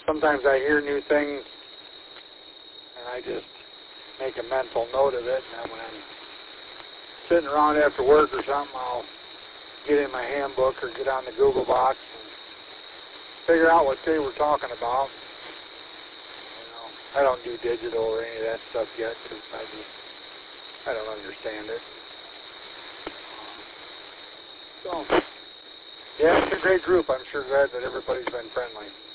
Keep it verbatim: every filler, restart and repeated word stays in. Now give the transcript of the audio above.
sometimes I hear new things, and I just make a mental note of it, and then when I'm sitting around after work or something, I'll get in my handbook or get on the Google box and figure out what they were talking about. You know, I don't do digital or any of that stuff yet because I just, I don't understand it. So, yeah, it's a great group. I'm sure glad that everybody's been friendly.